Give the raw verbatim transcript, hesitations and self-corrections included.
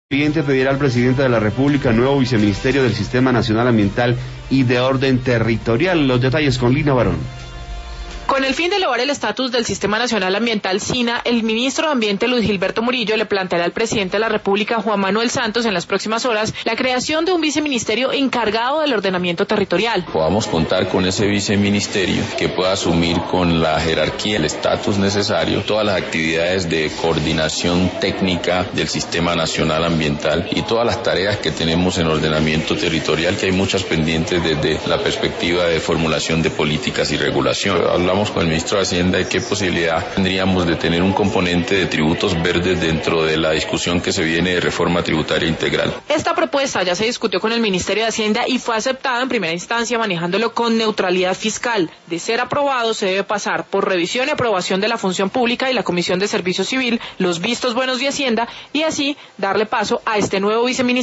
Siguiente, pedirá al presidente de la República nuevo viceministerio del Sistema Nacional Ambiental y de Orden Territorial. Los detalles con Lina Barón. Con el fin de elevar el estatus del Sistema Nacional Ambiental, SINA, el ministro de Ambiente Luis Gilberto Murillo le planteará al presidente de la República, Juan Manuel Santos, en las próximas horas, la creación de un viceministerio encargado del ordenamiento territorial. Podamos contar con ese viceministerio que pueda asumir con la jerarquía, el estatus necesario, todas las actividades de coordinación técnica del Sistema Nacional Ambiental y todas las tareas que tenemos en ordenamiento territorial, que hay muchas pendientes desde la perspectiva de formulación de políticas y regulación. Hablamos con el ministro de Hacienda de qué posibilidad tendríamos de tener un componente de tributos verdes dentro de la discusión que se viene de reforma tributaria integral. Esta propuesta ya se discutió con el Ministerio de Hacienda y fue aceptada en primera instancia manejándolo con neutralidad fiscal. De ser aprobado, se debe pasar por revisión y aprobación de la Función Pública y la Comisión de Servicio Civil, los vistos buenos de Hacienda, y así darle paso a este nuevo viceministerio.